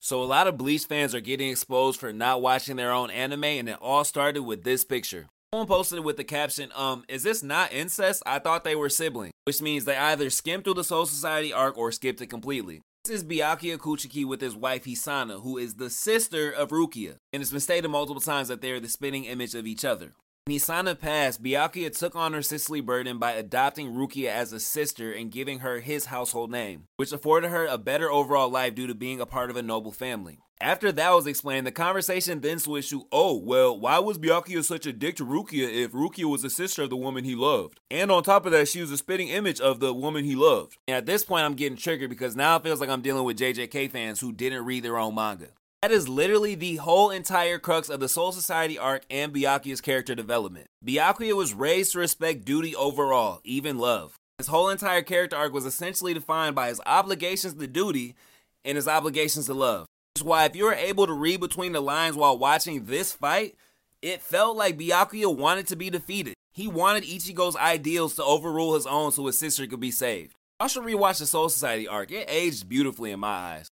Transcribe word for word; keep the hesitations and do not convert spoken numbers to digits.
So a lot of Bleach fans are getting exposed for not watching their own anime, and it all started with this picture. Someone posted it with the caption, um, is this not incest? I thought they were siblings. Which means they either skimmed through the Soul Society arc or skipped it completely. This is Byakuya Kuchiki with his wife Hisana, who is the sister of Rukia, and it's been stated multiple times that they are the spitting image of each other. When Hisana passed, Byakuya took on her sisterly burden by adopting Rukia as a sister and giving her his household name, which afforded her a better overall life due to being a part of a noble family. After that was explained, the conversation then switched to, oh, well, why was Byakuya such a dick to Rukia if Rukia was a sister of the woman he loved? And on top of that, she was a spitting image of the woman he loved. And at this point, I'm getting triggered because now it feels like I'm dealing with J J K fans who didn't read their own manga. That is literally the whole entire crux of the Soul Society arc and Byakuya's character development. Byakuya was raised to respect duty overall, even love. His whole entire character arc was essentially defined by his obligations to duty and his obligations to love. That's why if you were able to read between the lines while watching this fight, it felt like Byakuya wanted to be defeated. He wanted Ichigo's ideals to overrule his own so his sister could be saved. I should rewatch the Soul Society arc. It aged beautifully in my eyes.